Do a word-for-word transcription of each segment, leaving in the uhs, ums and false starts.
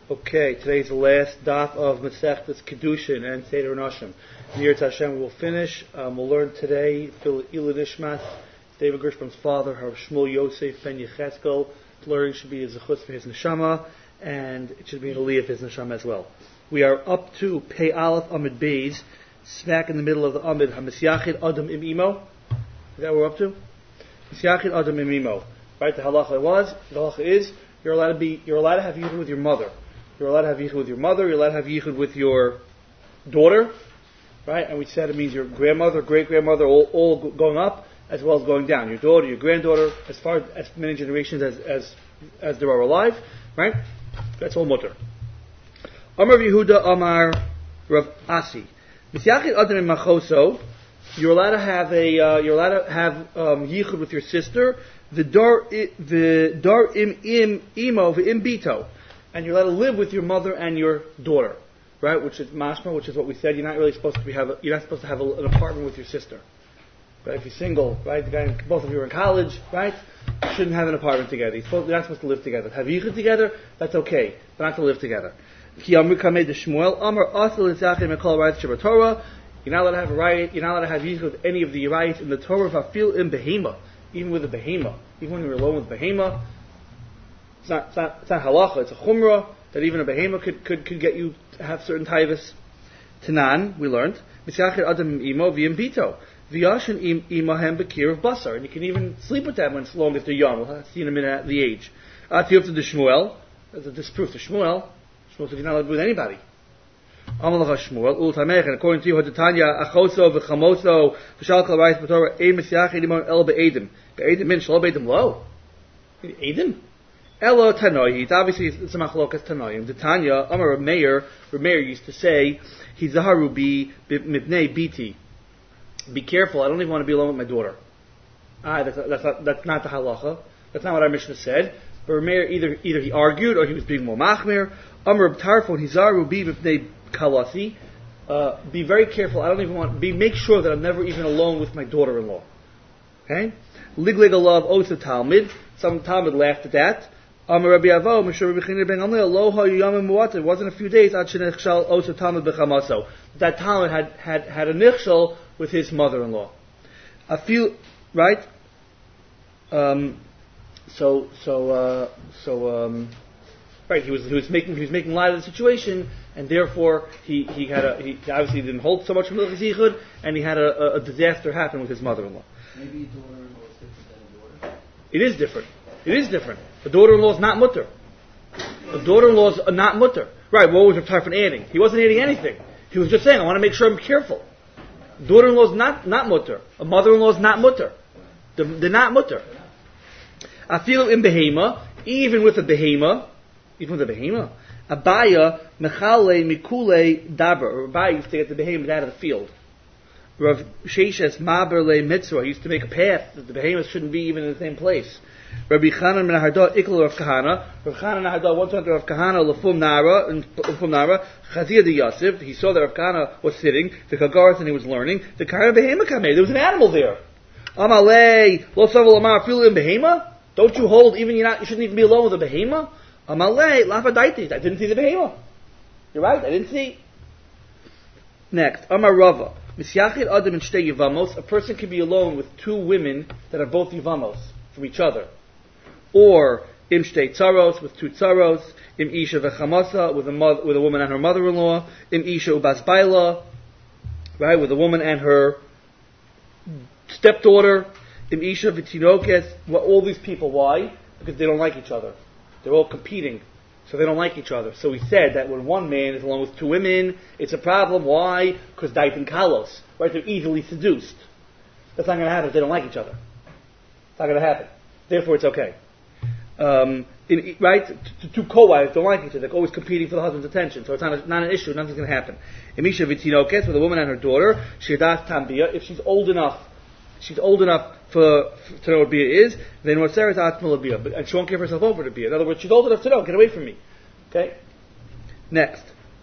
Okay, today's the last daf of Masechtas Kedushin and Seder Nashim. Near Hashem, we will finish. Um, we'll learn today Fil Ilad Ishmas, David Gershman's father, Harv Shmuel Yosef Ben Yecheskel. Learning should be a zechus for his neshama, and it should be an aliyah for his neshama as well. We are up to Pei Aleph Amid Beis, smack in the middle of the Amid Hamisyachid Adam Im Imo. Is that what we're up to? Misyachid Adam Im Imo. Right, the halacha was, the halacha is, you're allowed to be, you're allowed to have yichud with your mother. You're allowed to have yichud with your mother. You're allowed to have yichud with your daughter, right? And we said it means your grandmother, great grandmother, all, all going up as well as going down. Your daughter, your granddaughter, as far as many generations as as as there are alive, right? That's all mutter. Amar Yehuda Amar Rav Asi. Misyachid Adam in Machoso. You're allowed to have a. Uh, you're allowed to have um, yichud with your sister. The dar the dar im im imo im bito. And you're allowed to live with your mother and your daughter, right? Which is mashma, which is what we said. You're not really supposed to be have. A, you're not supposed to have a, an apartment with your sister, right? If you're single, right? The guy, both of you are in college, right? You shouldn't have an apartment together. You're, supposed, you're not supposed to live together. Have yichud together, that's okay, but not to live together. You're not allowed to have a right. You're not allowed to have yichud with any of the rights in the Torah. Vafil in behema, even with a behema, even when you're alone with behema. It's not, it's not, it's not halacha, it's a chumrah, that even a behema could, could, could get you to have certain taivas. Tanan, we learned, Misyachid Adam Imo v'im bito, v'yashin imahem bekir of basar, and you can even sleep with them as long as they're young. We'll see in a minute at the age. Atiyuf to the Shmuel, as a disproof to Shmuel, Shmuel says you're not allowed to be with anybody. Amalacha Shmuel, ul tamech, and according to you, Hadatanya, achoso v'chamoso, v'shal kal rayis b'torah, e Misyachid imon el be'edim. Be'edim min, shalo be'edim lo. Edim? Elo Tanoyi, obviously it's a machlokas Tanoyim. The Tanya, Amar Meir, Meir used to say, Hizaharu bi mipnei biti. Be careful, I don't even want to be alone with my daughter. Ah, that's, that's, not, that's not the halacha. That's not what our Mishnah said. But Meir, either, either he argued or he was being more machmir. Amar Tarfon, Hizaharu bi mipnei kalasi. Uh, be very careful, I don't even want, be, make sure that I'm never even alone with my daughter-in-law. Okay? Liglig alav osa Talmud. Some Talmud laughed at that. Amar Rabbi Avo, Mishra Rabbi Chanina ben Gamliel, Lo ha'yamim mu'at. It wasn't a few days. Ad shenechshal oso Talmud b'chamaso. That Talmud had had had a nichshal with his mother-in-law. I feel right. Um, so so uh, so um, right. He was he was making he was making light of the situation, and therefore he, he had a he obviously didn't hold so much from Hilchos Yichud, and he had a, a, a disaster happen with his mother-in-law. Maybe daughter-in-law is different than a daughter. It is different. It is different. A daughter-in-law is not mutter. A daughter-in-law is not mutter. Right, what was Rav Tarfon adding? He wasn't adding anything. He was just saying, I want to make sure I'm careful. Daughter-in-law is not, not mutter. A mother-in-law is not mutter. They're, they're not mutter. Afilu in behema, even with a behema, even with a behema, Abaya, mechale, mikule, daber. Abaya used to get the behema out of the field. Rav Sheshes Maber le Mitzvah used to make a path that the behemoths shouldn't be even in the same place. Rabbi Chanan ben Hardah ikol Rav Kahana. Rav Chanan ben Hardah once went to Rav Kahana lefum nara and lefum nara Chazir de Yosef. He saw that Rav Kahana was sitting the Kagaras and he was learning. The Kahana behema came. There was an animal there. Amalei lo savel amar filu in behema. Don't you hold even you're not you shouldn't even be alone with a behema. Amalei lafadaiti. I didn't see the behema. You're right. I didn't see. Next, Amar Rava. Misyachid Adam and Shtei Yivamos, a person can be alone with two women that are both Yivamos from each other. Or Im Shtei Tzaros, with two Tzaros, Im Isha V'chamasa, with a mother, with a woman and her mother-in-law, Im Isha Ubas Baila, right, with a woman and her stepdaughter, Im Isha V'tinokes, well, all these people, why? Because they don't like each other. They're all competing. So they don't like each other. So we said that when one man is alone with two women, it's a problem. Why? Because daiten kalos. Right? They're easily seduced. That's not going to happen if they don't like each other. It's not going to happen. Therefore, it's okay. Um, in, right? Two co-wives don't like each other. They're always competing for the husband's attention. So it's not, a, not an issue. Nothing's going to happen. Emisha v'tinokes, with a woman and her daughter, shirdas tambia, if she's old enough, she's old enough for, for to know what bia is, then what Sarah's atmal bia, and she won't give herself over to bia. In other words, she's old enough to know. Get away from me. Okay. Next.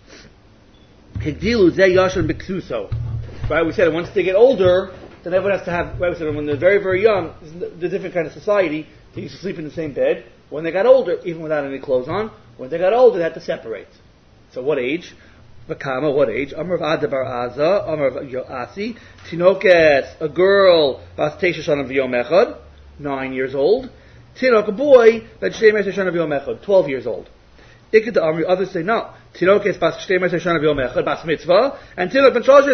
Higdilu zeh yashon b'ksuso. Right. We said once they get older, then everyone has to have. Right. We said when they're very very young, it's a different kind of society. They used to sleep in the same bed. When they got older, even without any clothes on, When they got older, they had to separate. So what age? Vakama, what age? Amr of Ada bar Aza, Amr of Yoasi, Tinoket, a girl, Bas Tesha Shana V'yom Echad, nine years old. Tinok, a boy, Bas Shtei Shana V'yom Echad, twelve years old. Iked the Amri, others say no. Tinok is Bas Shtei Shana V'yom Echad, Bas Mitzvah, and Tinok Ben Shlosh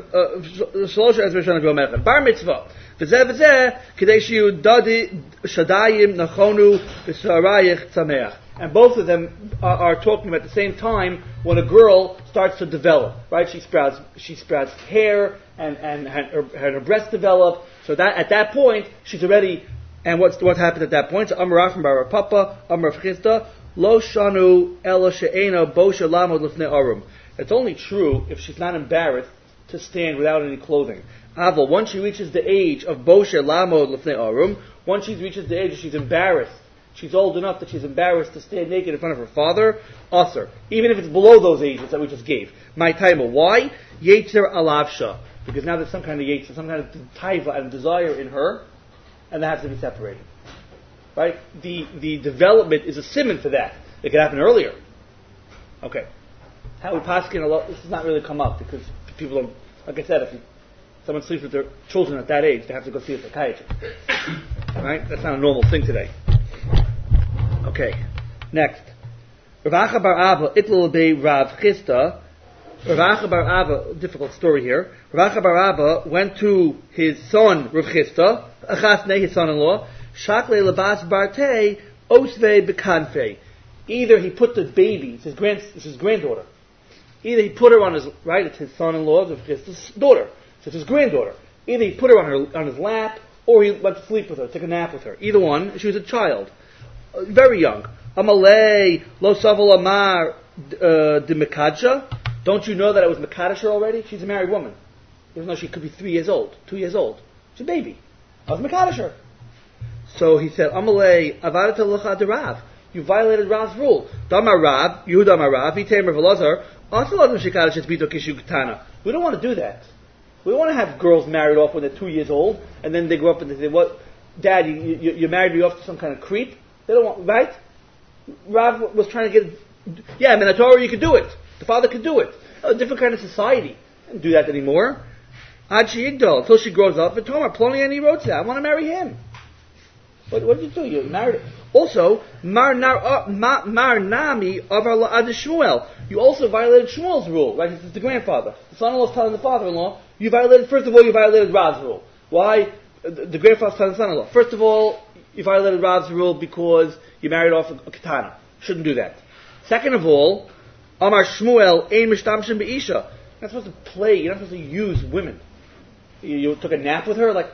Shana V'yom Echad, Bar Mitzvah. V'zeh v'zeh, K'dei Shiyu Dadi Shadayim Nachonu V'Sarayich Tzameach. And both of them are, are talking about at the same time when a girl starts to develop, right? She sprouts, she sprouts hair, and and, and, her, and her breasts develop. So that at that point she's already. And what's what happened at that point? So Amar Rafim bar Papa, Amar Chisda, Lo Shanu Ela She'ena Bosha Lamod Lefnei Arum. It's only true if she's not embarrassed to stand without any clothing. Aval, once she reaches the age of Bosha Lamod Lefnei Arum, once she reaches the age that she's embarrassed. She's old enough that she's embarrassed to stand naked in front of her father, usher. Even if it's below those ages that we just gave. My timer. Why? Yetzer alavsha. Because now there's some kind of yetzer, some kind of taiva and desire in her, and they have to be separated. Right? The the development is a simon for that. It could happen earlier. Okay. How we paskin a lot, this does not really come up because people don't, like I said, if you, someone sleeps with their children at that age, they have to go see a psychiatrist. Right? That's not a normal thing today. Okay, next. Rav Acha bar Abba itlul be Rav Chisda. Rav Acha bar Abba, difficult story here. Rav Acha bar Abba went to his son Rav Chisda, Achasnei, his son-in-law, Shakle lebas barte osve bekanfe. Either he put the baby, it's his grand, it's his granddaughter. Either he put her on his right, it's his son-in-law, Rav Chisda's daughter, so it's his granddaughter. Either he put her on her on his lap, or he went to sleep with her, took a nap with her. Either one, she was a child. Very young. Amalei lo saval amar de mekadsha. Don't you know that I was mekadisher already? She's a married woman, even though she could be three years old, two years old. She's a baby. I was mekadisher. So he said, Amalei avadat lecha de Rav. You violated Rav's rule. Damar Rav, Yehuda Amar Rav, Yitem Rav Elazar. Asalad meshikadish bito kishu ketana. We don't want to do that. We don't want to have girls married off when they're two years old, and then they grow up and they say, "What, Dad? You, you, you married me off to some kind of creep." They don't want, right? Rav was trying to get, yeah, I mean, a Torah, you could do it. The father could do it. A different kind of society. Didn't do that anymore. Ad she'igdal, until she grows up, and Tomar, Ploni and he wrote that. I want to marry him. What, what did you do? You married him. Also, Mar, nar, uh, ma, mar Nami Avar La'ad Shmuel. You also violated Shmuel's rule, right? This is the grandfather. The son-in-law is telling the father-in-law, you violated, first of all, you violated Rav's rule. Why? The, the grandfather's telling the son-in-law. First of all, you violated Rav's rule because you married off a, a katana. Shouldn't do that. Second of all, Amar Shmuel, Ein Mishtamshin Be'isha. You're not supposed to play, you're not supposed to use women. You, you took a nap with her, like,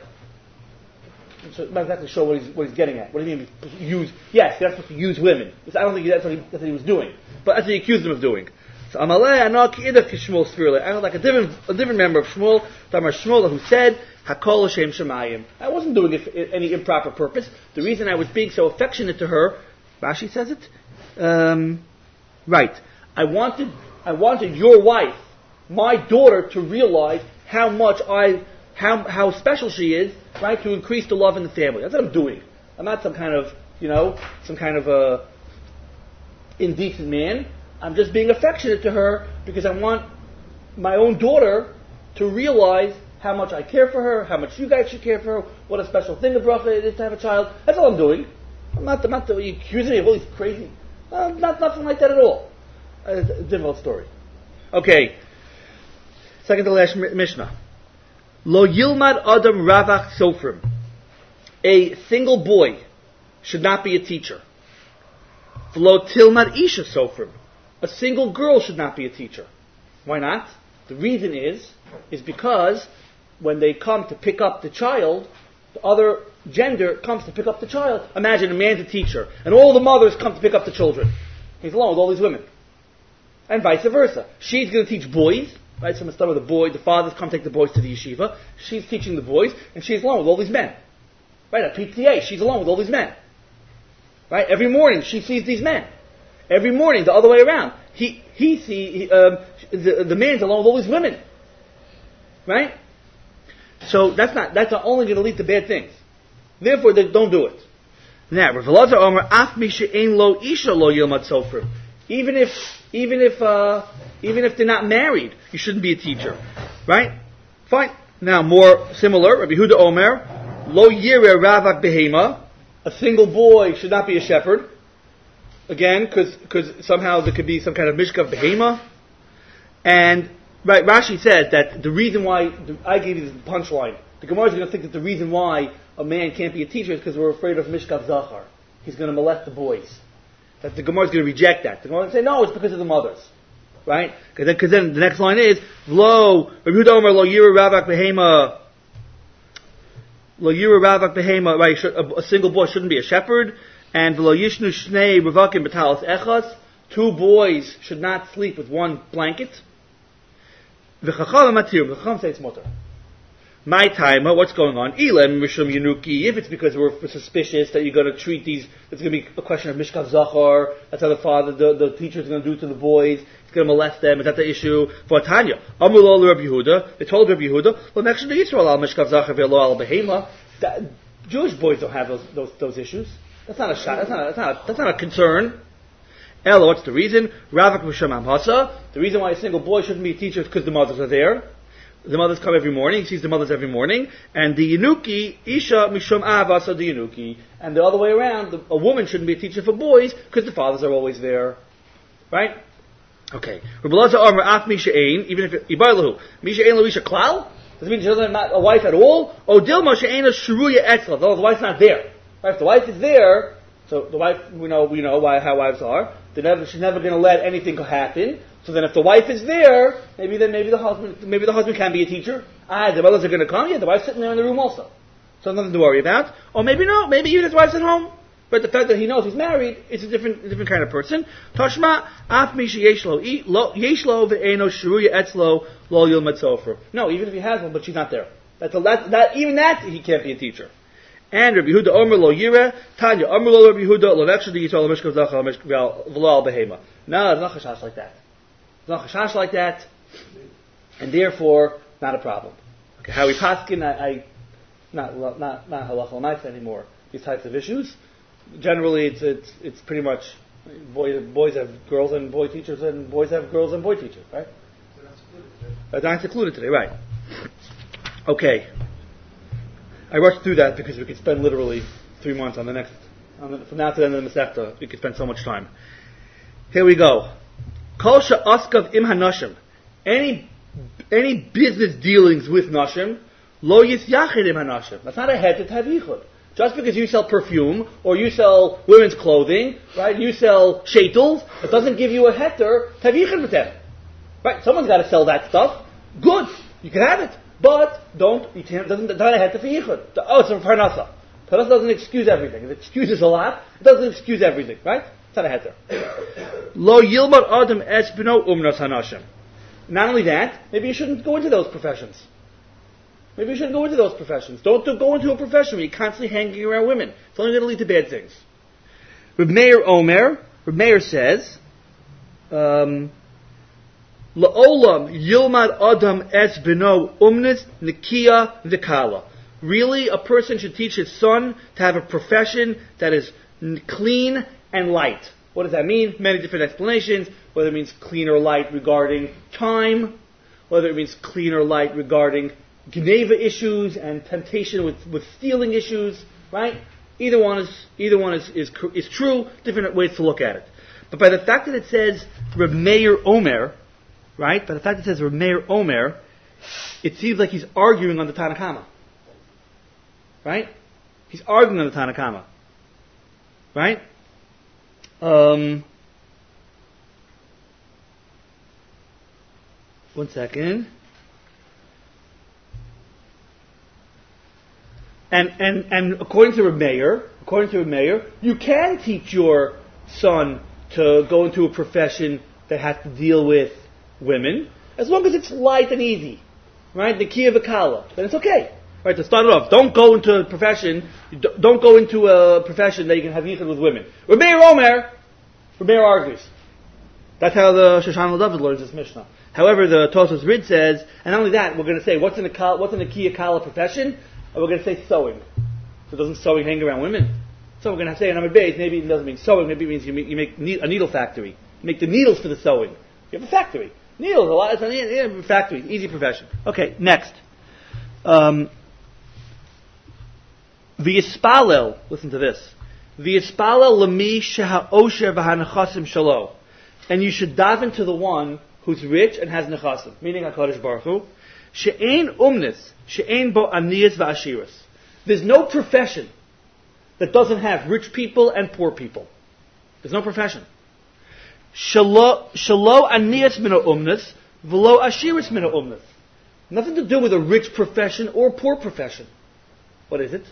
so I'm not exactly sure what he's, what he's getting at. What do you mean, use? Yes, you're not supposed to use women. I don't think that's what he, that's what he was doing. But that's what he accused him of doing. So Amalei Anak Idach Shmuel Spirle. I was like a different a different member of Shmuel, Tamar Shmuel, who said, Hakol Hashem Shemayim. I wasn't doing it for any improper purpose. The reason I was being so affectionate to her, Rashi says it, um, right. I wanted I wanted your wife, my daughter, to realize how much I how how special she is, right? To increase the love in the family. That's what I'm doing. I'm not some kind of you know some kind of a indecent man. I'm just being affectionate to her because I want my own daughter to realize how much I care for her, how much you guys should care for her, what a special thing of bracha it is to have a child. That's all I'm doing. I'm not, I'm not you accusing me of all these crazy. Uh, not nothing like that at all. Uh, it's a difficult story. Okay. Second to last Mishnah. Lo yilmad adam ravach sofrim. A single boy should not be a teacher. V'lo tilmad isha sofrim. A single girl should not be a teacher. Why not? The reason is, is because when they come to pick up the child, the other gender comes to pick up the child. Imagine a man's a teacher, and all the mothers come to pick up the children. He's alone with all these women. And vice versa. She's going to teach boys, right? So I'm going to start with the boy, the fathers come take the boys to the yeshiva. She's teaching the boys, and she's alone with all these men. Right? At P T A, she's alone with all these men. Right? Every morning, she sees these men. Every morning, the other way around. He he see he, um, the the man's alone with all these women, right? So that's not that's not only going to lead to bad things. Therefore, they don't do it. Now, Rav Elazar Omer, Af mi she'ein lo isha lo yilmad sofer. Even if, even if, uh, even if they're not married, you shouldn't be a teacher, right? Fine. Now, more similar, Rabbi Yehuda Omer, lo yireh ravak behema. A single boy should not be a shepherd. Again, because somehow there could be some kind of mishkav behema. And right, Rashi says that the reason why I gave you the punchline. The Gemara is going to think that the reason why a man can't be a teacher is because we're afraid of mishkav zachar. He's going to molest the boys. That the Gemara is going to reject that. The Gemara is going to say no, it's because of the mothers, right? Because then, cause then the next line is lo Rabbi Yehuda Omer lo yireh ravak behema. Lo yireh ravak behema. Right, a, a single boy shouldn't be a shepherd. And v'lo yishnu shnei revakim b'talos echas. Two boys should not sleep with one blanket. V'chacham matir. The Chacham say it's mutter. My time, what's going on? Ilem mishum yenuki. If it's because we're suspicious that you're going to treat these, it's going to be a question of mishkav zachar. That's how the father, the, the teacher is going to do to the boys. He's going to molest them. Is that the issue? For Tanya, Amulol Rabbi Yehuda. They told Rabbi Yehuda, well, next to Yisrael al mishkav zachar ve'lo al behema. Jewish boys don't have those those, those issues. That's not a shot. That's not. That's not. A, that's not a concern. Ella, what's the reason? Ravak mishum amhasa. The reason why a single boy shouldn't be a teacher is because the mothers are there. The mothers come every morning. He sees the mothers every morning. And the Yenuki, Isha Mishum Avasa the Yenuki. And the other way around, the, a woman shouldn't be a teacher for boys because the fathers are always there. Right? Okay. Rabbi Elazar Omer Af Misha Ein, even if Ibarlahu, Misha Ein Lo Isha Klal? Does it mean she doesn't have a wife at all? O Dilma She'ena Shuruya Etzla. The wife's not there. Right? If the wife is there, so the wife, we know, we know why, how wives are. They're never, she's never going to let anything happen. So then, if the wife is there, maybe then maybe the husband maybe the husband can be a teacher. Ah, the brothers are going to come. Yeah, the wife's sitting there in the room also, so nothing to worry about. Or maybe no, maybe even his wife's at home. But the fact that he knows he's married, it's a different different kind of person. Tashma af mi sheyeshlo yeshlo ve'eno shuruya etzlo lo yilmad sofer. No, even if he has one, but she's not there. That's a, that, that even that he can't be a teacher. And Rabbi Yehuda Omer lo yireh Tanya Omer lo Rabbi Yehuda lo nefshad yisrael mishkav zachar v'lo al behema. No, it's not chashash like that. It's not chashash like that, and therefore not a problem. Okay, how we paskin, I, I not not not halacha l'maisa anymore. These types of issues. Generally, it's it's it's pretty much boys boys have girls and boy teachers, and boys have girls and boy teachers, right? So that's included today. That's not included today, right? Okay. I rushed through that because we could spend literally three months on the next, on the, from now to the end of the Masechta. We could spend so much time. Here we go. Kol she'askav im hanashim. Any any business dealings with nashim, lo yisyachid im hanashim. That's not a heter to have yichud. Just because you sell perfume or you sell women's clothing, right? You sell shaitels, it doesn't give you a heter to have yichud with them. Right? Someone's got to sell that stuff. Good, you can have it, but don't. You can't. Doesn't not a heter for yichud. Oh, it's a parnasa. Parnasa doesn't excuse everything. It excuses a lot. It doesn't excuse everything, right? It's not a heter. Lo yilmad adam es b'no umnas hanashim. Not only that, maybe you shouldn't go into those professions. Maybe you shouldn't go into those professions. Don't do, go into a profession where you're constantly hanging around women. It's only going to lead to bad things. Reb Meir Omer, Reb Meir says, um, La'olam yilmad adam es b'no umnas nikia v'kala. Really, a person should teach his son to have a profession that is clean and light. What does that mean? Many different explanations. Whether it means clean or light regarding time, whether it means clean or light regarding Geneva issues and temptation with, with stealing issues, right? Either one is either one is, is is true. Different ways to look at it. But by the fact that it says Reb Meir Omer, right? By the fact that it says Reb Meir Omer, it seems like he's arguing on the Tanna Kama, right? He's arguing on the Tanna Kama, right? Um, one second. And, and, and according to Reb Meir, according to Reb Meir, you can teach your son to go into a profession that has to deal with women, as long as it's light and easy, right? The Nikia v'kala, then it's okay, right? To start it off, don't go into a profession, don't go into a profession that you can have yichud with women. Reb Meir Omer, Reb Meir argues. That's how the Shoshan David learns this Mishnah. However, the Tosfos Rid says, and not only that, we're going to say what's in the what's in the Nikia Kala profession. And we're going to say sewing. So doesn't sewing hang around women? So we're going to say in Amud Beis, maybe it doesn't mean sewing, maybe it means you make, you make ne- a needle factory. You make the needles for the sewing. You have a factory. Needles, a lot, it's a, a factory, easy profession. Okay, next. Um, V'yispalel, listen to this. V'yispalel lemi sheha'osher v'ha'nechasim shalo. And you should daven to the one who's rich and has nechasim, meaning HaKadosh Baruch Hu. She'ein umnis, she'ein bo aniyas v'ashiras. There's no profession that doesn't have rich people and poor people. There's no profession. Shalo aniyas mina umnis, v'lo ashiras mina umnis. Nothing to do with a rich profession or a poor profession. What is it?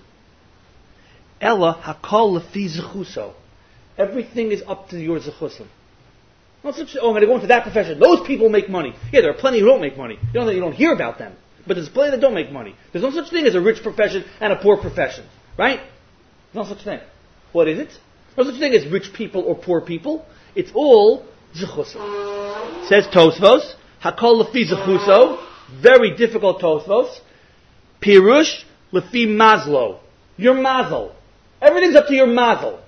Ella hakol lefi zechuso. Everything is up to your zechusim. Not such, oh, I'm going to go into that profession. Those people make money. Yeah, there are plenty who don't make money. You know that you don't hear about them. But there's plenty that don't make money. There's no such thing as a rich profession and a poor profession. Right? There's no such thing. What is it? There's no such thing as rich people or poor people. It's all zechusim. Says Tosfos, hakol lefi zechuso. Very difficult Tosfos. Pirush lefi mazlo. Your mazel. Everything's up to your mazel.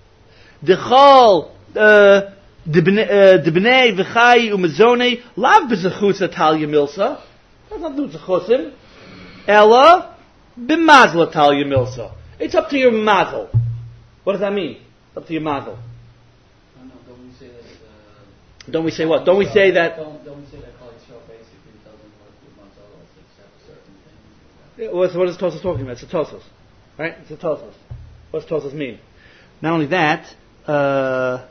Dechal uh Dibnei v'chai umezonei lav b'zechusa talya milsa. That's not do zechusim. Ella b'mazla talya milsa. It's up to your mazel. What does that mean? It's up to your mazel. No, no, don't we say that? Uh, don't we say what? Don't we say that? Don't, don't we say that Kali Yisrael basically doesn't work with Mazel except certain things? Yeah, well, so what is Tosfos talking about? It's a Tosfos, right? It's a Tosfos. What does Tosfos mean? Not only that, uh,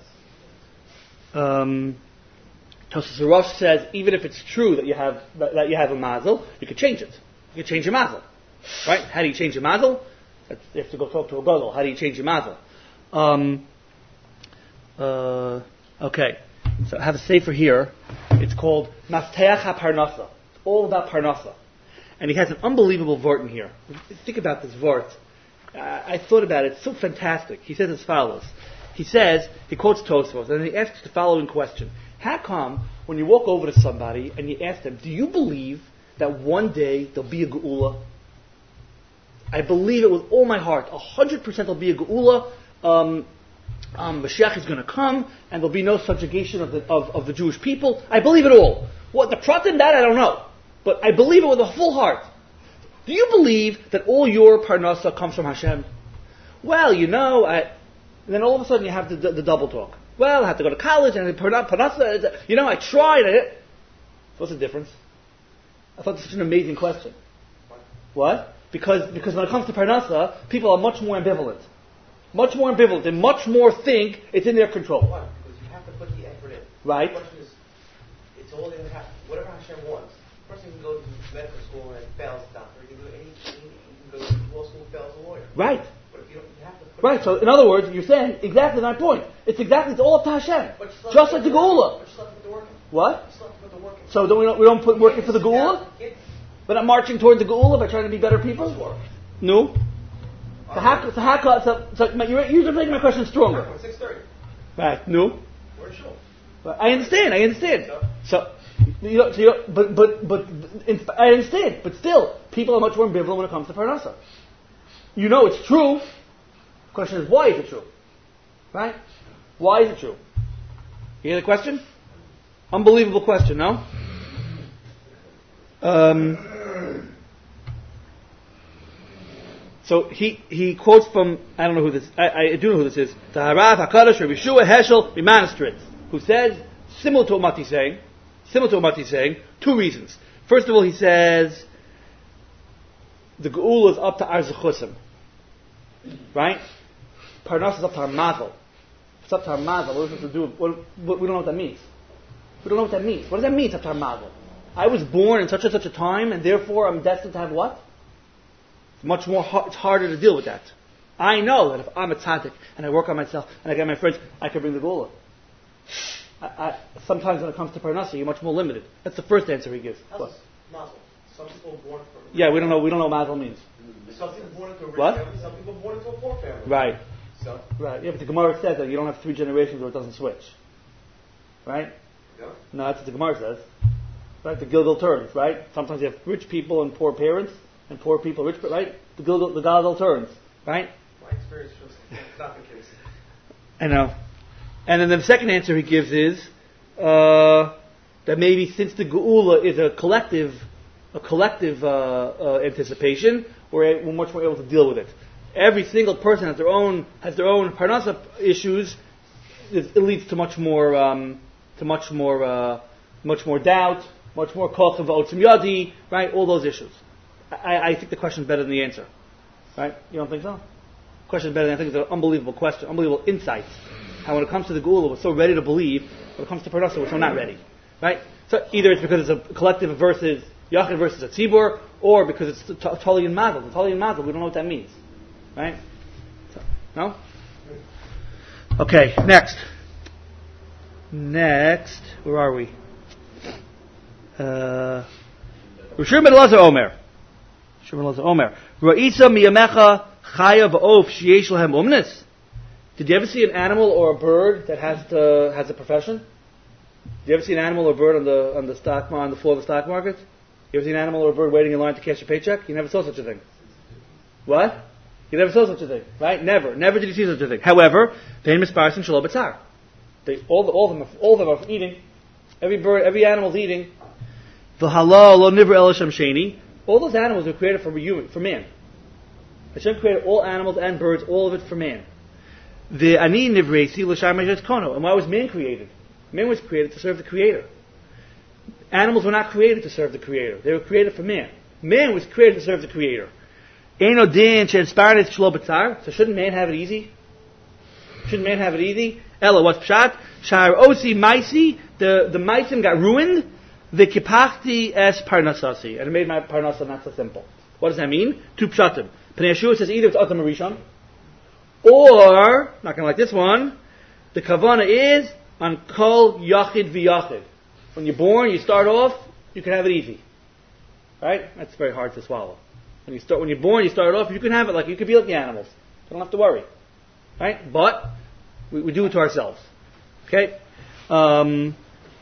um, Tosfos Rosh says even if it's true that you have that, that you have a mazel, you could change it. You could change your mazel, right? How do you change your mazel? You have to go talk to a gadol. How do you change your mazel? Um, uh, okay, so I have a sefer here. It's called Mafteach HaParnasa. It's all about Parnasa. And he has an unbelievable vort in here. Think about this vort. I, I thought about it. It's so fantastic. He says as follows. He says, he quotes Tosfos, and he asks the following question. How come when you walk over to somebody and you ask them, do you believe that one day there'll be a geula? I believe it with all my heart. A hundred percent there'll be a geula. Um, um, Mashiach is going to come, and there'll be no subjugation of the of, of the Jewish people. I believe it all. What the prat in that, I don't know. But I believe it with a full heart. Do you believe that all your parnasa comes from Hashem? Well, you know, I, and then all of a sudden you have the, the, the double talk. Well, I have to go to college, and parnasa, you know, I tried. I, so what's the difference? I thought this was such an amazing question. What? Because because when it comes to parnasa, people are much more ambivalent. Much more ambivalent. They much more think it's in their control. Why? Because you have to put the effort in. Right. The question is, it's all in ha- whatever Hashem wants. A person can go to medical school and fails a doctor. You can go to any, any you can go to law school and fails a lawyer. Right. But if you don't, you have to put Right. So in other words, you're saying exactly my point. It's exactly it's all up to Hashem. But you still Just have like to the put Geula. But you still have to put the work in. What? You still have to put the work in. So don't we don't we don't put work in for the Geula? We're not marching toward the Geula by trying to be better people? Sure. No. So how, so how, so, so my, you're, you're just making my question stronger. six thirty. Right. No. We're sure. But I understand. I understand. So, you know, so you know, but but but in, I understand. But still, people are much more ambivalent when it comes to parnasa. You know it's true. The question is, why is it true? Right? Why is it true? You hear the question? Unbelievable question, no? Um. So he, he quotes from, I don't know who this, I, I do know who this is, the Harav HaKadosh Rabbi Yeshua Heschel Mimanistritz, who says, similar to what he's saying, similar to what he's saying, two reasons. First of all, he says, the Geula is up to our Zechusim. Right? Parnas is up to our Mazel. It's up to our Mazel. What are we supposed to do? What, what, we don't know what that means. We don't know what that means. What does that mean, it's up to our Mazel? I was born in such and such a time, and therefore I'm destined to have what? Much more, it's harder to deal with that. I know that if I'm a tzaddik and I work on myself and I get my friends, I can bring the Geula. I, I, sometimes when it comes to parnasa, you're much more limited. That's the first answer he gives. How's mazel? Some people are born for. Yeah, we don't know. We don't know what mazel means. Some people born into a rich What? family. Some people born into a poor family. Right. So. Right. Yeah, but the Gemara says that you don't have three generations where it doesn't switch. Right? Yeah. No, that's what the Gemara says. Right. The Gilgal turns. Right. Sometimes you have rich people and poor parents, and poor people rich. Right. The Gilgal, the Gilgal turns. Right. My experience shows that's not the case. I know. And then the second answer he gives is uh, that maybe since the Geula is a collective, a collective uh, uh, anticipation, we're, we're much more able to deal with it. Every single person has their own has their own parnasa issues. It, it leads to much more um, to much more uh, much more doubt, much more koch of otzim yadi, right? All those issues. I, I think the question is better than the answer, right? You don't think so? The question is better than I think it's an unbelievable question, unbelievable insight. How when it comes to the Geula, we're so ready to believe. When it comes to parnasa, we're so not ready, right? So either it's because it's a collective versus yachid versus a tzibur, or because it's t- t- totally in mazel. The totally in mazel, we don't know what that means, right? So, no. Okay, next. Next, where are we? Uh, Rishur ben Elazar Omer. Rishur ben Elazar Omer. Ra'isa miyamecha chaya v'of sheyesh lahem umnis. Did you ever see an animal or a bird that has the, has a profession? Did you ever see an animal or a bird on the on the stock on the floor of the stock market? You ever see an animal or a bird waiting in line to cash a paycheck? You never saw such a thing. What? You never saw such a thing, right? Never, never did you see such a thing. However, they misparsim shalom b'tzar. They all the, all of them are, all of them are eating. Every bird, every animal is eating. V'halal lo nivra el Hashem sheni. All those animals were created for human, for man. Hashem created all animals and birds, all of it for man. The ani nivrei l'shar kono. And why was man created? Man was created to serve the Creator. Animals were not created to serve the Creator. They were created for man. Man was created to serve the Creator. Eino din she'esparnet shlo b'tzar. So shouldn't man have it easy? Shouldn't man have it easy? Ella, what's pshat? Shar osi maisi. The the maisim got ruined. The kipachti es parnasasi, and it made my parnasa not so simple. What does that mean? Two pshatim. Pnei Yeshua says either it's atam rishon, or not gonna like this one. The kavana is on kol yachid v'yachid. When you're born, you start off, you can have it easy, right? That's very hard to swallow. When you start, when you're born, you start off, you can have it like you can be like the animals. You don't have to worry, right? But we, we do it to ourselves. Okay. Um,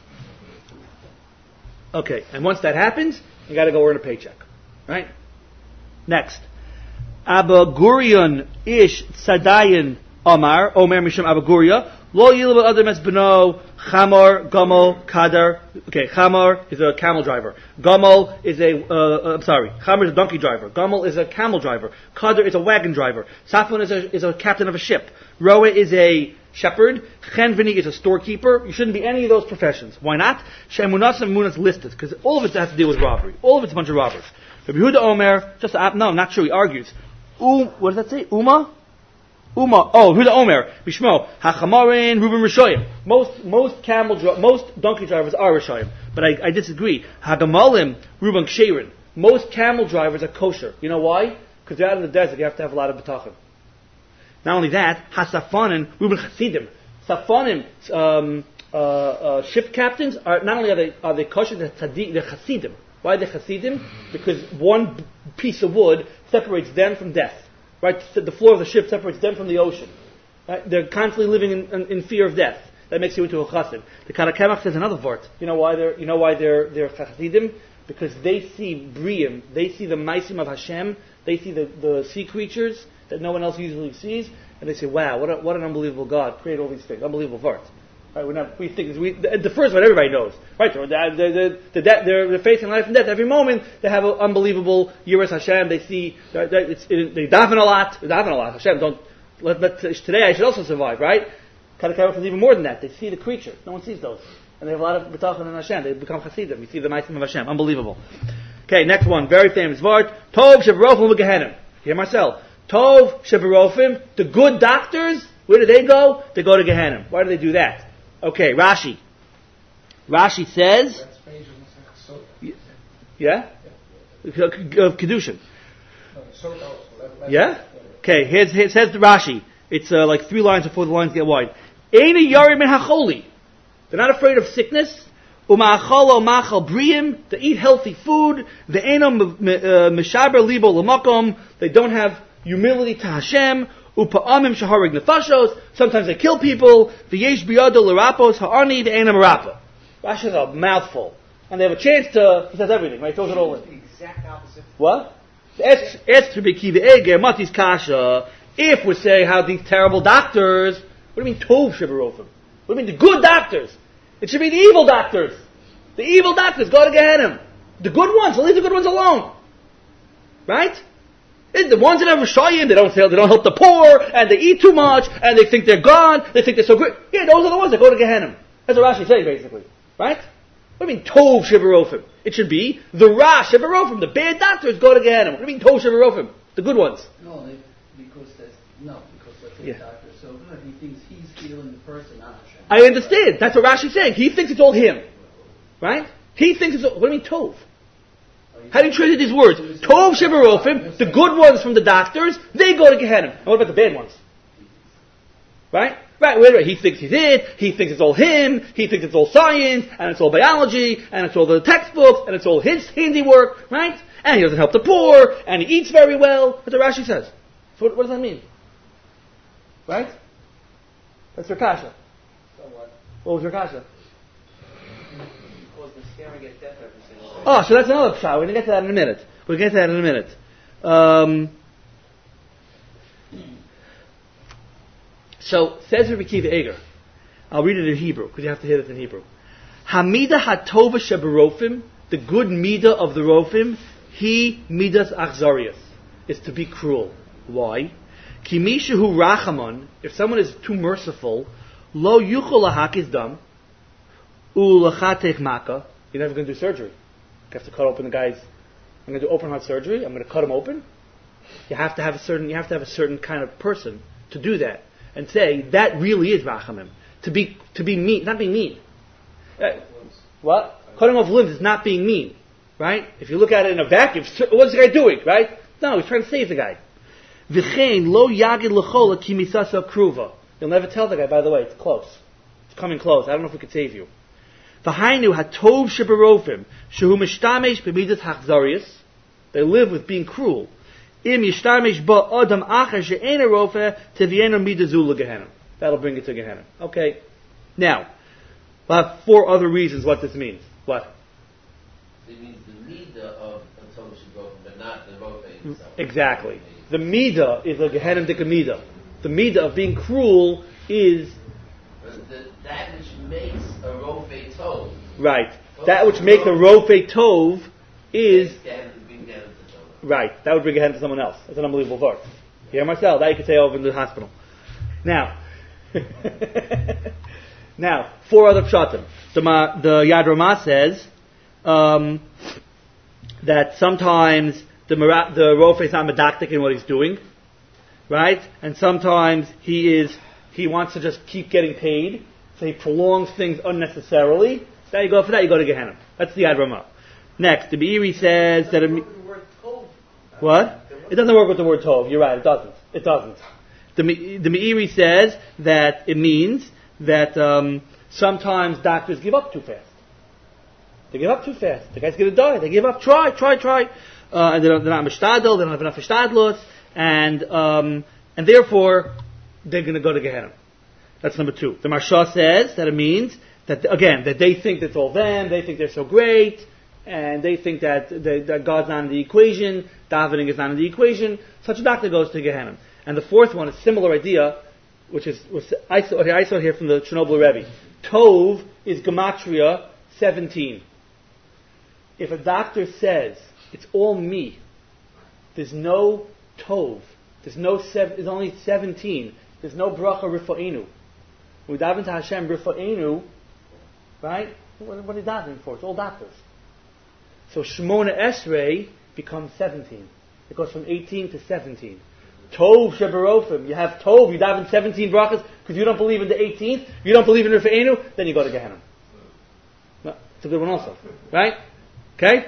okay. And once that happens, you got to go earn a paycheck, right? Next, Abba Gurion ish tzadayin Omar Omer Mishum Abba Guria lo yilva adam es beno Chamor, Gomel, Kadar. Okay, Chamor is a camel driver. Gomel is a, uh, I'm sorry, Chamor is a donkey driver. Gomel is a camel driver. Kadar is a wagon driver. Safon is a, is a captain of a ship. Roa is a shepherd. Chenveni is a storekeeper. You shouldn't be any of those professions. Why not? Shemunas and Munas listed, because all of it has to do with robbery. All of it's a bunch of robbers. Rabbi Yehuda Omer, just, uh, no, not true, he argues. Um, what does that say? Uma? Uma, oh, Huda Omer, Bishmo, Hachamarin, Ruben Rishoyim. Most, most camel, dri- most donkey drivers are Rishoyim. But I, I disagree. Hagamalim, Ruben Ksherin. Most camel drivers are kosher. You know why? Because they're out in the desert, you have to have a lot of betachim. Not only that, Hasafanim, Ruben Chasidim. Safanim, um, uh, uh, ship captains, are, not only are they, are they kosher, they're, tzadi, they're Chasidim. Why are they Chasidim? Because one b- piece of wood separates them from death. Right, the floor of the ship separates them from the ocean. Right? They're constantly living in, in, in fear of death. That makes you into a chassid. The Karakemach says another vort. You know why they're you know why they're they're chassidim? Because they see briim, they see the maisim of Hashem, they see the, the sea creatures that no one else usually sees, and they say, "Wow, what a, what an unbelievable God created all these things, unbelievable vort." Right? We're not, we think we, the, the first one everybody knows, right? The, the, the, the, they're, they're facing life and death every moment. They have an unbelievable yiras Hashem. They see it's, it, they daven a lot. They daven a lot. Hashem, don't let, let today I should also survive, right? Kadakavach is even more than that. They see the creature. No one sees those, and they have a lot of betachan in Hashem. They become chassidim. You see the maisim of Hashem. Unbelievable. Okay, next one, very famous vart. Tov shebarofim v'gehenim. Hear Marcel. Tov shebarofim. The good doctors. Where do they go? They go to Gehenim. Why do they do that? Okay, Rashi. Rashi says, yeah, of Kedushin. Yeah. Okay. Here's, here says the Rashi. It's uh, like three lines before the lines get wide. Eina yarim min hacholi. They're not afraid of sickness. Uma'achalo machal briim. They eat healthy food. The eino mishaber libo lamakom. They don't have humility to Hashem. Upa'amim shaharig nefashos. Sometimes they kill people. V'yesh biyado l'rapos ha'ani v'enam rapa. Rashi is a mouthful, and they have a chance to. He says everything. Right? He throws it all in. The exact opposite. What? Es es tribiki ve'eger matis kasha. If we're saying how these terrible doctors, what do you mean Tov Shebarofim? What do you mean the good doctors? It should be the evil doctors. The evil doctors go to Gehenna. The good ones, leave the good ones alone. Right? It's the ones that have Rishayim, they don't, they don't help the poor, and they eat too much, and they think they're God, they think they're so great. Yeah, those are the ones that go to Gehenna. That's what Rashi says, basically. Right? What do you mean Tov Shebarofim? It should be the Ra Shebarofim. The bad doctors go to Gehenna. What do you mean Tov Shebarofim? The good ones. No, they, because that's, no, because let's say Yeah. the doctor is so good, he thinks he's healing the person, not Hashem. I understand. That's what Rashi's saying. He thinks it's all him. Right? He thinks it's all, what do you mean Tov? How do you translate these words? Tov Shebarofim, the good ones from the doctors, they go to Gehenna. And what about the bad ones? Right? Right, wait, wait. He thinks he's it, he thinks it's all him, he thinks it's all science, and it's all biology, and it's all the textbooks, and it's all his handiwork, right? And he doesn't help the poor, and he eats very well. That's what Rashi says. So what, what does that mean? Right? That's your kasha. So what? What was your kasha? Because the scammer gets death every single day. Oh, so that's another pshat. We're going to get to that in a minute. We'll get to that in a minute. Um, so, says Rabbi Kiva Eger. I'll read it in Hebrew, because you have to hear it in Hebrew. Hamida hatova shebarofim, the good midah of the rofim, he midas achzarius, is to be cruel. Why? Ki mishahu rachamon, if someone is too merciful, lo yuchol lahakis dam, ulachatech maka, you're never going to do surgery. You have to cut open the guy's. I'm going to do open heart surgery. I'm going to cut him open. You have to have a certain. You have to have a certain kind of person to do that, and say that really is rachamim. To be to be mean, not being mean. Uh, what? Cutting off limbs is not being mean, right? If you look at it in a vacuum, what's the guy doing, right? No, he's trying to save the guy. V'chein lo yagid l'chola ki misasa kruva. You'll never tell the guy. By the way, it's close. It's coming close. I don't know if we could save you. V'hainu hatov shebarofim shehu mishtamesh b'midas hachzarius. They live with being cruel. Im yishtamesh ba adam acher she'ena rofe tevienu midazu legehenna. That'll bring it to Gehenna. Okay. Now, we'll have four other reasons what this means. What? It means the midah of a Torah Shabbat, but not the rofe itself. Exactly. The midah is a Gehenna dika midah. The midah of being cruel is But the, that which makes a rofe tov. right. That which makes a rofe tov is Being down to Torah. right. That would bring Gehenna to someone else. That's an unbelievable verse. Here, Marcel, that you could say over in the hospital. Now, now four other pshatim. The, Ma, the Yad Ramah says um, that sometimes the the rofe is not medactic in what he's doing, right? And sometimes he is he wants to just keep getting paid, so he prolongs things unnecessarily. So you go for that, you go to Gehenna. That's the Yad Ramah. Next, the Be'eri says that a, what? It doesn't work with the word tov. You're right. It doesn't. It doesn't. The the Meiri says that it means that um, sometimes doctors give up too fast. They give up too fast. The guy's going to die. They give up. Try, try, try, uh, and they're, they're not mishtadel. They don't have enough mishtadlos, and um, and therefore they're going to go to Gehenna. That's number two. The Marsha says that it means that again that they think it's all them. They think they're so great, and they think that they, that God's not in the equation. Davening is not in the equation. Such a doctor goes to Gehenna. And the fourth one is a similar idea, which is was I saw, I saw here from the Chernobyl Rebbe. Tov is gematria seventeen. If a doctor says it's all me, there's no tov, there's no sev- there's only seventeen. There's no bracha rifa'enu. We daven to Hashem rifa'enu, right? What, what are you davening for? It's all doctors. So Shemona Esrei becomes seventeen. It goes from eighteen to seventeen. Tov shebarofim. You have Tov, you daven seventeen brachas because you don't believe in the eighteenth, you don't believe in Rifa'enu, then you go to Gehenna. No, it's a good one also. Right? Okay?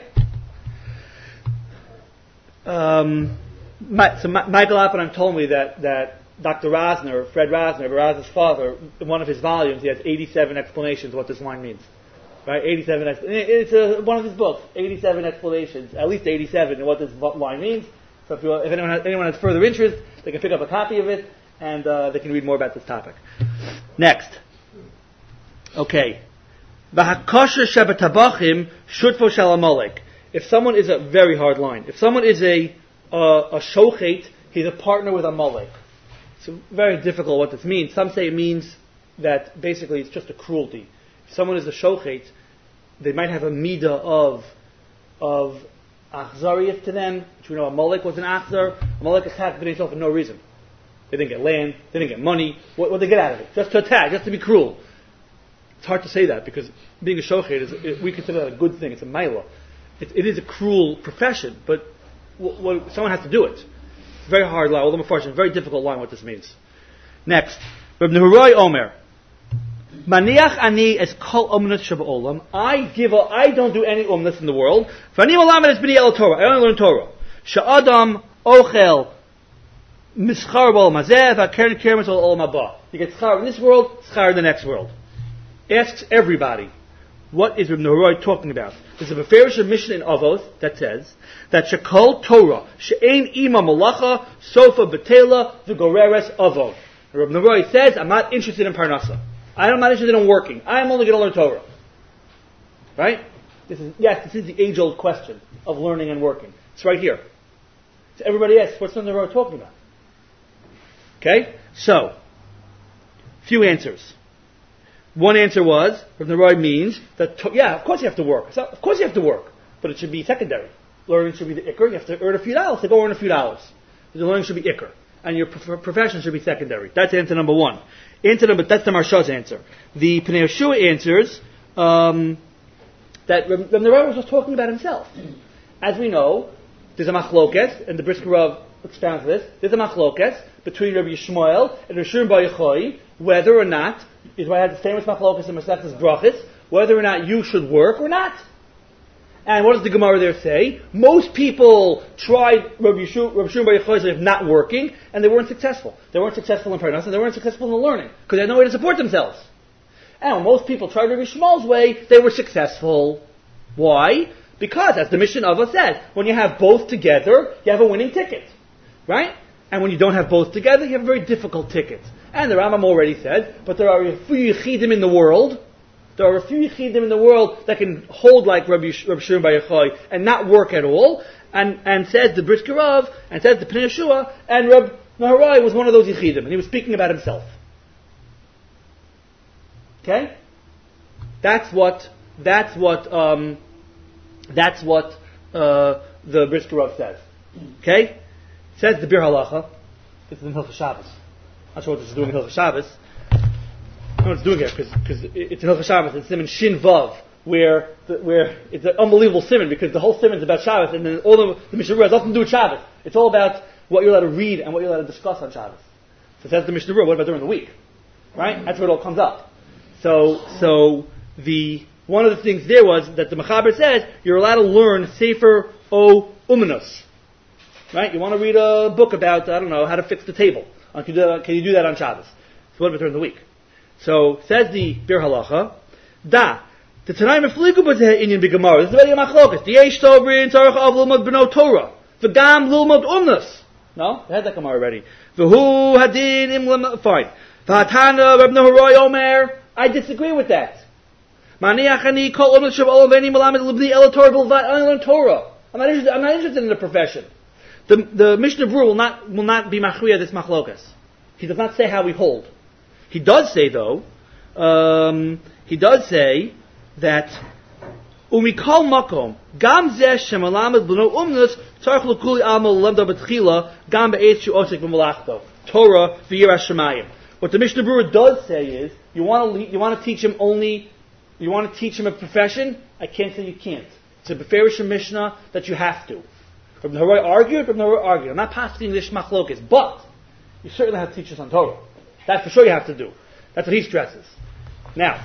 Um, my, so my, Michael Oppenheim told me that, that Doctor Rosner, Fred Rosner, Rosner's father, in one of his volumes, he has eighty-seven explanations what this line means. Right? eighty-seven, it's a, one of his books, eighty-seven explanations, at least eighty-seven, in what this line means. So if, you, if anyone, has, anyone has further interest, they can pick up a copy of it, and uh, they can read more about this topic. Next. Okay. V'hakosher shebetabachim shutfo shel amalek. If someone is a very hard line, if someone is a uh, a shochet, he's a partner with Amalek. it's very difficult what this means. Some say it means that basically it's just a cruelty. If someone is a shochet, they might have a midah of of achzariyat to them, which we know Amalek was an achzar. Amalek attacked Bnei Yisrael for no reason. They didn't get land, they didn't get money. What did they get out of it? Just to attack, just to be cruel. It's hard to say that because being a shochet is, it, we consider that a good thing. It's a maila. It, it is a cruel profession, but w- w- someone has to do it. It's a very hard line. Although unfortunately, very difficult line what this means. Next, Reb Nehurai Omer. Maniach ani es kol umnus shabba'olam. I give a, I don't do any umnus in the world. V'ani malamed es b'ni el Torah. I only learn Torah. Sha'adam ochel mischar b'ol mazeh v'akern kermes ol olam haba. You get schar in this world, schar in the next world. Asks everybody, what is Reb Nehurai talking about? There's a Beferish mission in Avos that says that Shekol Torah she'ein ima malacha sofa betela v'goreres avos. Reb Nehurai says, I'm not interested in parnasa. I'm not interested in working. I'm only going to learn Torah. Right? This is yes, this is the age-old question of learning and working. It's right here. So everybody asks, what's Reb Nehurai talking about? Okay? So, few answers. One answer was, Reb Nehurai means that, to, yeah, of course you have to work. So, of course you have to work. But it should be secondary. Learning should be the ikr. You have to earn a few dollars. So go earn a few dollars. The learning should be ikr. And your prof- profession should be secondary. That's answer number one. Answer number, that's the Marsha's answer. The Pnei Yehoshua answers um, that Reb Nehurai was just talking about himself. As we know, there's a machlokes, and the Brisker Rav expounds this. There's a machlokes between Rabbi Yishmael and Rabbi Shimon Bar Yochai, whether or not, is why I had the famous machlokes in Masechtas Brachos, whether or not you should work or not. And what does the Gemara there say? Most people tried Rabbi Shimon Bar Yochai of not working, and they weren't successful. They weren't successful in parnas, and they weren't successful in the learning, because they had no way to support themselves. And when most people tried Rabbi Shmuel's way, they were successful. Why? Because, as the Mishnah of us said, when you have both together, you have a winning ticket. Right? And when you don't have both together, you have a very difficult ticket. And the Rambam already said, but there are a few Yechidim in the world, there are a few Yechidim in the world that can hold like Rabbi, Rabbi Shimon Bar Yochai and not work at all, and, and says the Brisker Rav, and says the Pnei Yehoshua, and Reb Nehurai was one of those Yechidim, and he was speaking about himself. Okay? That's what, that's what, um, that's what, uh, the Brisker Rav says. Okay? Says the Bir Halacha, this is in Hilchos Shabbos. I'm not sure what this is doing in Hilchos Shabbos. I don't know what it's doing here, because it's in Hilchos Shabbos, it's Siman Shin Vav, where, the, where it's an unbelievable Siman, because the whole Siman is about Shabbos, and then all the, the Mishnah Berurah has nothing to do with Shabbos. It's all about what you're allowed to read and what you're allowed to discuss on Shabbos. So says the Mishnah Berurah, what about during the week? Right? That's where it all comes up. So, so, the, one of the things there was that the Mechaber says, you're allowed to learn Sefer O Umanus. Right? You want to read a book about, I don't know, how to fix the table. Can you do that, can you do that on Shabbos? So what about during the week? So, says the Bir Halacha, Da, the Tanaim Mefligu B'zeh Inyan B'Gemara. This is already a machlokas. The Yesh Tovrin Tzarech Av Lilmod B'no Torah. V'gam Lilmod Umnus. No? They had that Gemara already. V'hu Hadin Imlam, fine. V'hatana Reb Nehurai Omer. I disagree with that. Maniach ani kol Umnus Shav Olam V'eni Malamed L'bni Ela Torah B'lvat. I only learn Torah. I'm not interested, I'm not interested in the profession. The, the Mishnah Berurah will not, will not be machriya this machlokas. He does not say how we hold. He does say, though, um, he does say that umikol makom gam zeh shemalamed b'no umnus tzarich l'kuli amal lemda b'tchila gam be'etz shu osik b'malachto Torah v'yiras shemayim. What the Mishnah Berurah does say is, you want to you want to teach him only, you want to teach him a profession. I can't say you can't. It's a beferish Mishnah that you have to. Reb Nehurai argued. Reb Nehurai argued. I'm not passing this machlokes, but you certainly have to teach us on Torah. That's for sure you have to do. That's what he stresses. Now,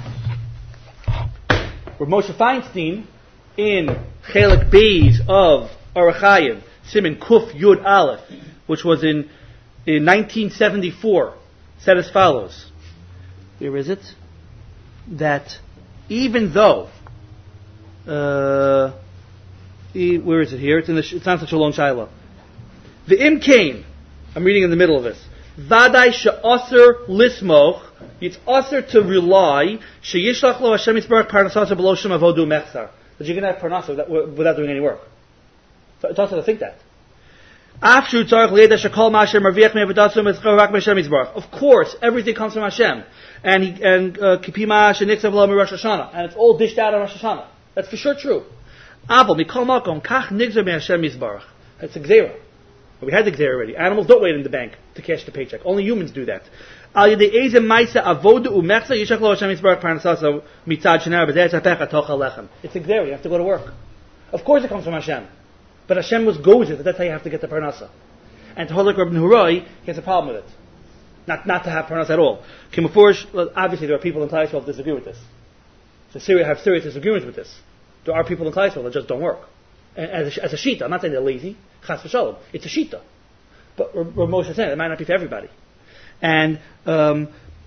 Rav Moshe Feinstein, in Chelik Beis of Orach Chayim, Siman Kuf Yud Aleph, which was in, in nineteen seventy-four, said as follows. Where is it? That even though, uh, where is it here? It's in the, it's not such a long shaila. The Im Kain, I'm reading in the middle of this. Vadai she'aser lismoch, it's aser to rely, she'yishlach lo Hashem yisbarach parnasasa below shem avodu mechzar. That you can have parnasa without, without doing any work. So it's also to think that. Of course, everything comes from Hashem. And he, and Kipima Sheniksav Lo Rosh Hashanah. And it's all dished out on Rosh Hashanah. That's for sure true. Abel Mikol Makom Kach Nigzer Me Hashem Yisbarach. That's a gzera. We had the gzera already. Animals don't wait in the bank to cash the paycheck. Only humans do that. Al Yedei Eze Maisa Avodu Umechza Yishach Lo Hashem Yisbarach Parnasaso Mitzad Shenar B'Zeh Tzapech Atocha Lechem. It's a gzera. You have to go to work. Of course it comes from Hashem. But Hashem was goes it. That's how you have to get the parnasa. And to hold like Rabbi Hurai, he has a problem with it. Not not to have parnasa at all. Obviously, there are people in Klal Yisrael that disagree with this. So Syria have serious disagreements with this. There are people in Klal Yisrael that just don't work. And as a, as a shita, I'm not saying they're lazy. Chas v'shalom. It's a shita. But Rav Moshe said it might not be for everybody. And um,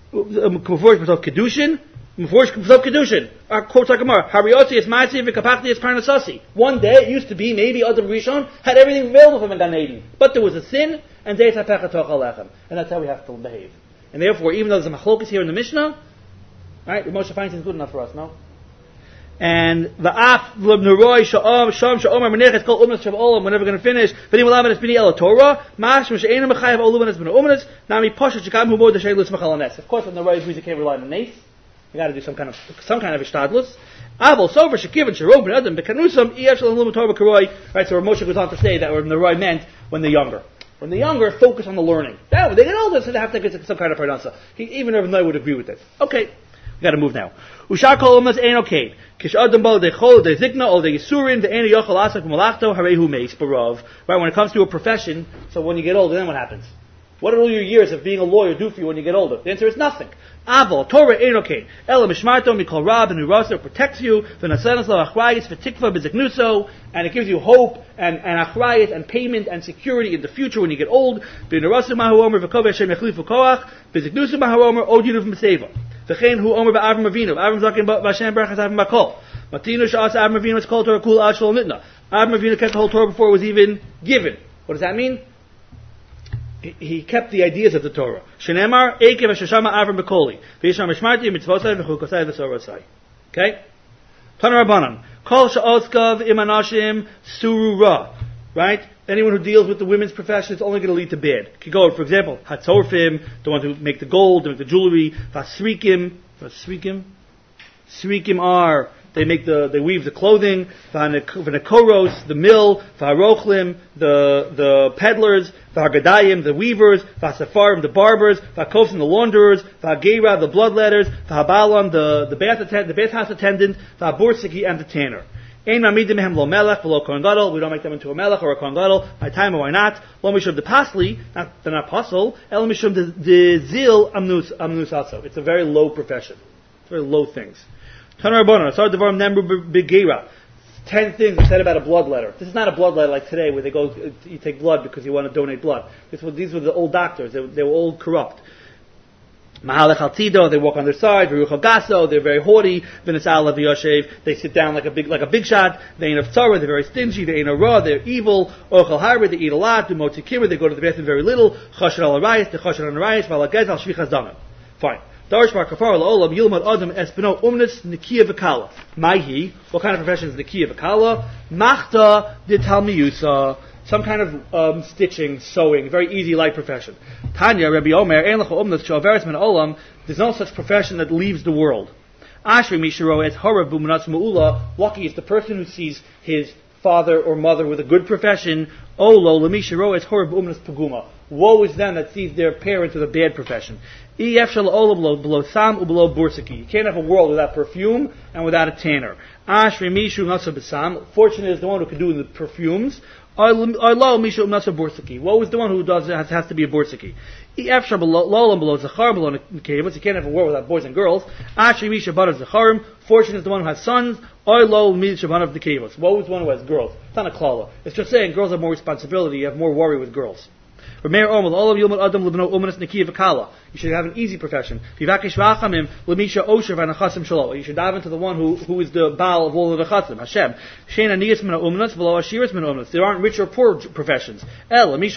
kedushin. Kedushin. Our quotes like Gemara. Hariyotzi is ma'atzi v'kapachti is parnasasi. One day it used to be maybe Adam Rishon had everything available for him in Gan Eden, but there was a sin, and zeis hapech atoch alechem, and that's how we have to behave. And therefore, even though there's a machlokes here in the Mishnah, right? Moshe finds it's good enough for us, no? And va'af v'bneroi sha'om sham sha'omer menechet kol umnas shav olam. We're never going to finish. V'nim olav es b'ni el Torah. Mash m'she'enu mechayev oluvan es b'nu umnas. Nami poshet shekam hu bod d'shei lutz machal anes. Of course, when the right agrees, you can't rely on the nace. You got to do some kind of some kind of ishtadlus. Abel sover shekiv and sherov ben adam bekanusam ef shalom lum Torah karoi. Right. So Moshe goes on to say that when the right meant when they're younger. When they're younger, focus on the learning. Now, when they get older, so they have to get some kind of parnasa. Even Rav Noi would agree with this. Okay. We got to move now. Ushar kol umas ein okay. Kish adam bal de chol de zikna ol de yisurin de ein yochel asak malachto harehu meis barov. Right. When it comes to a profession, so when you get older, then what happens? What do all your years of being a lawyer do for you when you get older? The answer is nothing. Aval Torah ein okay. Ela mishmarto mikol rab and urasa protects you. V'nasenas lo achrayis v'tikva b'ziknuso, and it gives you hope and and achrayis and payment and security in the future when you get old. V'nurasu mahu omer v'kov Hashem yachlifu koach b'ziknuso mahu omer od yinu v'meseva. V'chein hu omer ba'avram avinu. Avram zaken b'Hashem berachas avram b'kol. Matinu sha'as avram avinu was called Torah kul ad shalom nitna. Avram avinu kept the whole Torah before it was even given. What does that mean? He kept the ideas of the Torah. Shenemar ekev hashashama avram bekoli v'yisham mishmarti mitzvosai v'chukosai v'sorosai. Okay. Tana Rabbanan kol sha'oskav imanashim surura. Right. Anyone who deals with the women's profession is only going to lead to bad. Could go, for example, hatzorfim, the ones who make the gold, they make the jewelry. Vasrikim, vasrikim, srikim are. They make the, they weave the clothing. V'nekoros, the mill. V'harochlim, the the peddlers. V'hagadayim, the weavers. V'hasafarim, the barbers. V'hakofim, the launderers. V'hagera, the bloodletters. V'habalam, the the bath attendant, the bathhouse attendant. V'habursiki, and the tanner. Ein mamidim mehem lo melech v'lo kohen gadol. We don't make them into a melech or a kohen gadol. My time, or why not? Lo mishum de pasli, not they're not apostle. El mishum de zil amnus amnus also. It's a very low profession. It's very low things. Ten things said about a blood letter. This is not a blood letter like today where they go, you take blood because you want to donate blood. This was, these were the old doctors. They, they were all corrupt. Mahalech Altido, they walk on their side. Veruch Gaso, they're very haughty. V'nesal Yoshev, they sit down like a big, like a big shot. They ain't of tzara, they're very stingy. They ain't a raw, they're evil. Ochel Harba, they eat a lot. Do motzi kibur, they go to the bathroom very little. Choshen al arayis, they choshen al arayis. Valagez al shvichas damim. Fine. Darsh bar kafar la'olam yilmad adam espino umnis nikiya v'kala. Maihi, what kind of profession is nikiya v'kala? Machta de talmiyusa. Some kind of um, stitching, sewing, very easy, light profession. Tanya, Rabbi Omer, ein lecha umnis sh'averes min olam. There's no such profession that leaves the world. Ashri mishiro es harav b'munatz mu'ula. Lucky is the person who sees his father or mother with a good profession. Olo lemishiro es harav b'umnas paguma. Woe is them that sees their parents with a bad profession. You can't have a world without perfume and without a tanner. Fortunate is the one who can do the perfumes. Woe is the one who does has, has to be a borsiki. You can't have a world without boys and girls. Fortunate is the one who has sons. Woe is the one who has girls. It's not a klala. It's just saying girls have more responsibility. You have more worry with girls. You should have an easy profession. You should dive into the one who, who is the Baal of all of the Chatzim, Hashem. There aren't rich or poor professions. Next.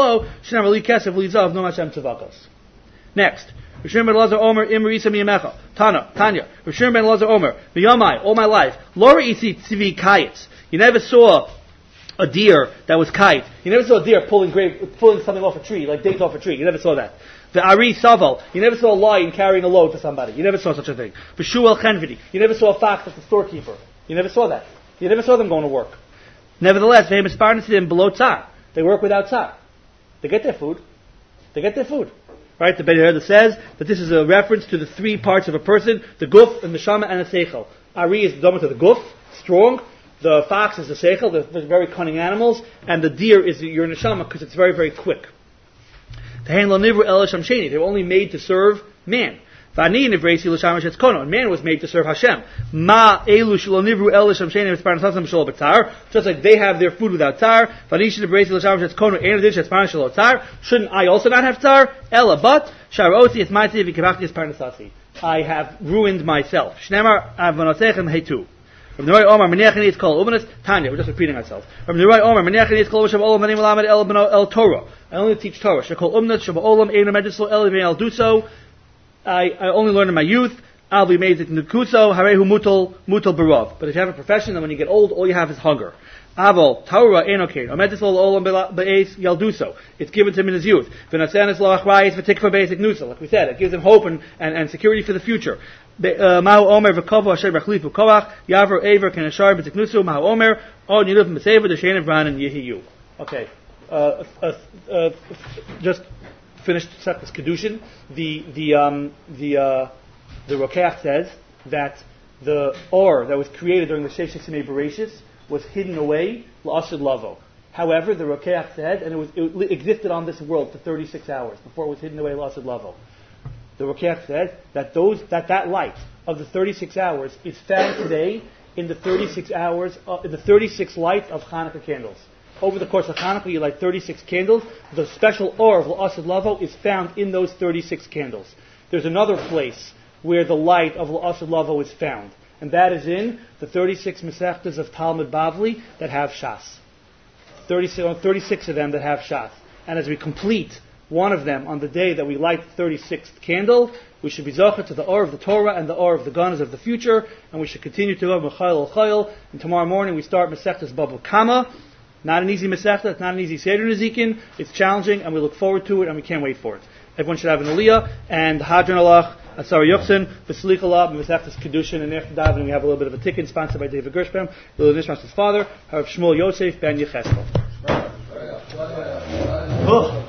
Rishon ben Lazar Omer Imrisa Miyamecha. Tana, Tanya. Rishon ben Lazar Omer. Miyamai, all my life. Lora isi tzivi kayitz. You never saw a deer that was kite. You never saw a deer pulling grape, pulling something off a tree, like dates off a tree. You never saw that. The Ari Saval, you never saw a lion carrying a load to somebody. You never saw such a thing. The Shuel Chenvidi, you never saw a fox as the storekeeper. You never saw that. You never saw them going to work. Nevertheless, they have below tzar. They work without tzar. They get their food. They get their food. Right? The Beit says that this is a reference to the three parts of a person, the guf, the neshama, and the seichel. Ari is the dominant of the guf, strong. The fox is the seichel, the very cunning animals. And the deer is your neshama because it's very, very quick. They were only made to serve man. And man was made to serve Hashem. Just like they have their food without tar. Shouldn't I also not have tar? Ella, but I have ruined myself. From the right Omar, Menachem is called Umanis. Tanya, we're just repeating ourselves. From the right Omar, Menachem is called Shabbat Olam Manim Lamed El Beno El Torah. I only teach Torah. Shekol Umnat Shabbat Olam Ein Medislo El Ibn El Duso. I I only learn in my youth. I'll be made in the Kuso Harehu Mutal Mutal Barov. But if you have a profession, then when you get old, all you have is hunger. Avol Torah Enokain. Omedislo Olam Be'es Yalduso. It's given to him in his youth. V'Natzanis Lo Achrayis V'Tikva Basic Nusa. Like we said, it gives him hope and, and, and security for the future. Mahu Omer v'Kovo Asher B'Chlif v'Koach Yaver Aver Kenashar B'Tiknusu Mahu Omer O Niluv M'Sever D'Shein V'Ran and Yehiyu. Okay, uh, uh, uh, just finished Sefkas Kedushin. The the um, the uh, the Rokeach says that the or that was created during the Sheish Simei Bereshis was hidden away L'Ashad Lavo. However, the Rokeach said, and it was it existed on this world for thirty-six hours before it was hidden away L'Ashad Lavo. The Rokeach said that those that, that light of the thirty-six hours is found today in the thirty-six hours, uh, in the thirty-six lights of Hanukkah candles. Over the course of Hanukkah, you light thirty-six candles. The special or of L'Asad Lavo is found in those thirty-six candles. There's another place where the light of L'Asad Lavo is found, and that is in the thirty-six Masechtas of Talmud Bavli that have Shas. thirty-six, thirty-six of them that have Shas. And as we complete one of them on the day that we light the thirty-sixth candle, we should be zocher to the or of the Torah and the or of the guns of the future, and we should continue to go Mechayil Chayil. And tomorrow morning we start Masechtas Bava Kama. Not an easy Masechta, it's not an easy Seder Nezikin. It's challenging, and we look forward to it, and we can't wait for it. Everyone should have an Aliyah, and Hadran Alach, Asara Yuchsin, V'Slich Allah, Masechtas Kedushin, and after davening we have a little bit of a ticket sponsored by David Gershbaum, Lil Nishmas' father, Harav Shmuel Yosef Ben Yecheskel.